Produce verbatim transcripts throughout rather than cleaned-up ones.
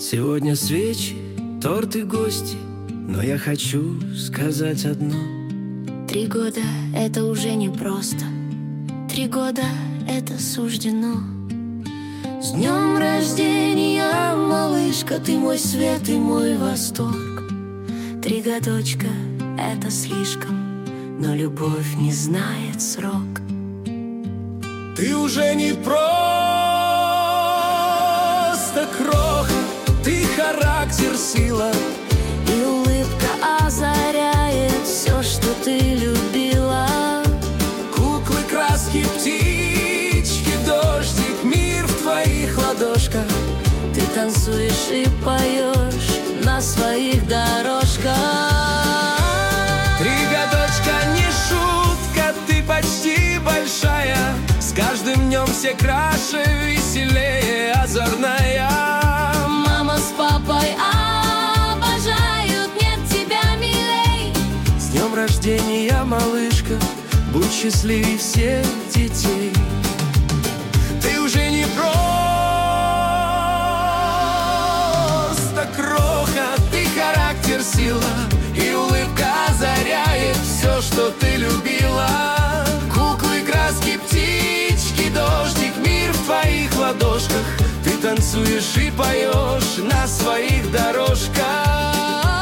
Сегодня свечи, торт и гости, но я хочу сказать одно. Три года — это уже не просто. Три года — это суждено. С днем рождения, малышка, ты мой свет и мой восторг. Три годочка — это слишком, но любовь не знает срок. Ты уже не просто кроха, ты характер, сила, и улыбка озаряет все, что ты любила. Куклы, краски, птички, дождик, мир в твоих ладошках. Ты танцуешь и поешь на своих дорожках. Три годочка не шутка, ты почти большая. С каждым днем все краше, веселее, озорная. Мама с папой обожают, нет тебя милей. С днем рождения, малышка, будь счастливей всех детей. Ты уже не просто кроха, ты характер, сила, и улыбка озаряет все, что ты любила. Куклы, краски, птички, дождик, мир в твоих ладошках. Ты танцуешь и поешь на своих дорожках.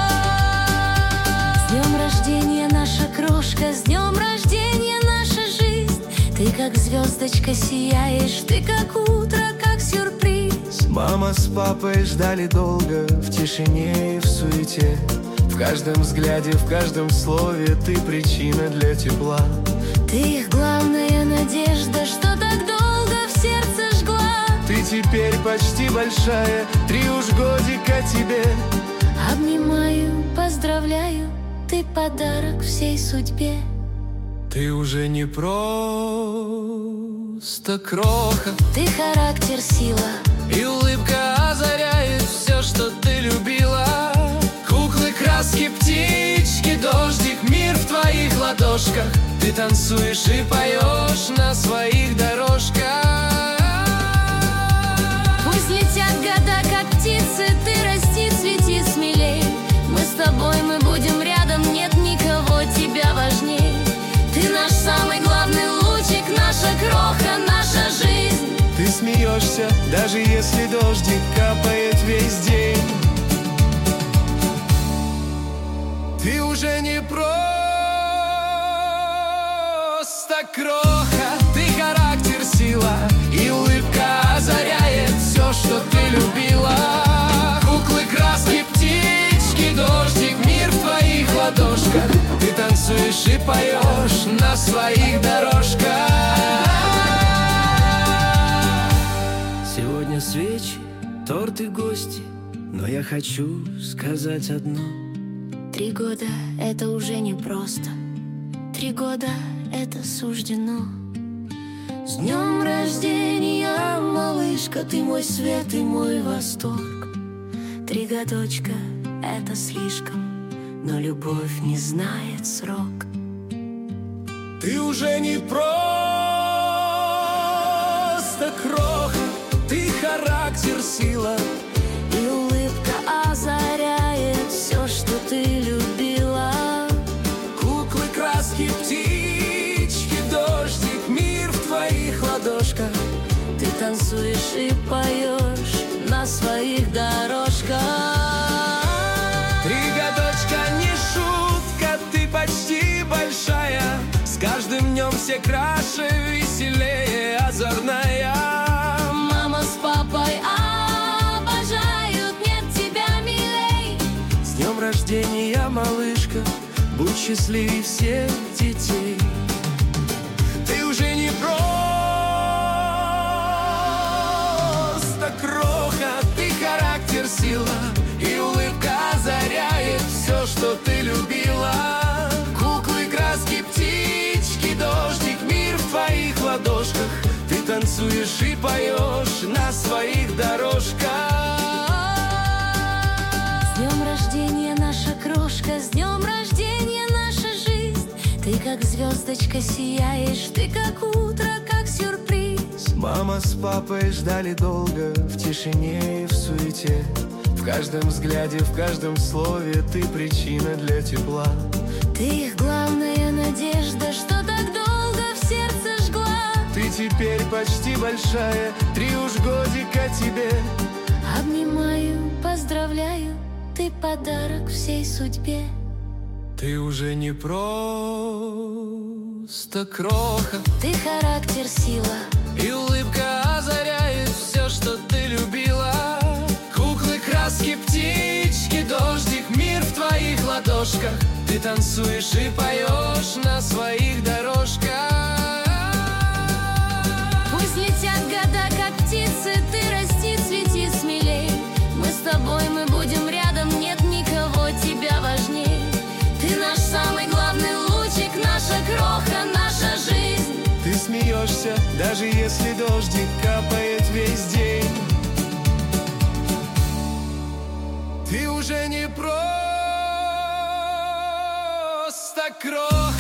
С днем рождения, наша крошка, с днем рождения, наша жизнь. Ты как звездочка сияешь, ты как утро, как сюрприз. Мама с папой ждали долго, в тишине и в суете. В каждом взгляде, в каждом слове ты причина для тепла. Ты их главная надежда, что так долго в сердце жгла. Ты теперь почти большая, три уж годика тебе. Обнимаю, поздравляю, ты подарок всей судьбе. Ты уже не просто кроха, ты характер, сила, и улыбка озаряет все, что ты любила. Куклы, краски, птички, дождик, мир в твоих ладошках. Ты танцуешь и поешь на своих дорожках. Пусть летят года, как птицы, ты расти, цвети смелей. Мы с тобой, мы будем рядом, нет никого тебя важней. Ты наш самый главный лучик, наша кроха, наша жизнь. Ты смеешься, даже если дождик капает весь день. Ты уже не просто кроха, ты характер, сила, и улыбка озаряет все, что ты любила. Куклы, краски, птички, дождик, мир в твоих ладошках. Ты танцуешь и поешь на своих дорожках. Сегодня свечи, торт и гости, но я хочу сказать одно. Три года — это уже не просто. Три года — это суждено. С днем рождения, малышка, ты мой свет и мой восторг. Три годочка — это слишком, но любовь не знает срок. Ты уже не просто кроха, ты характер, сила, и улыбка озаряет все, что ты любила. Куклы, краски, птички, дождик, мир в твоих ладошках. Ты танцуешь и поешь на своих дорожках. Три годочка не шутка, ты почти большая. С каждым днем все краше, веселее, озорная. Мама с папой обожают, нет тебя милей. С днем рождения, малышка, будь счастливей всех детей. Ты уже не просто кроха, ты характер, сила, и улыбка озаряет все, что ты любила. Куклы, краски, птички, дождик, мир в твоих ладошках. Ты танцуешь и поешь на своих дорожках. С днем рождения, наша крошка, с днем рождения, наша жизнь. Ты как звездочка сияешь, ты как утро, как сюрприз. Мама с папой ждали долго, в тишине и в суете. каждом взгляде, в каждом слове ты причина для тепла. Ты их главная надежда, что так долго в сердце жгла. Ты теперь почти большая, три уж годика тебе. Обнимаю, поздравляю, ты подарок всей судьбе. Ты уже не просто кроха, ты характер, сила, и улыбка озаряет все, что ты любила. Куклы, краски, птички, дождик, мир в твоих ладошках. Ты танцуешь и поешь на своих дорожках. Пусть летят года, как птицы, ты расти, цвети смелей. Мы с тобой, мы будем рядом, нет никого тебя важней. Ты наш самый главный лучик, наша кроха, наша жизнь. Ты смеешься, даже если дождик капает весь день. Ты уже не просто кроха.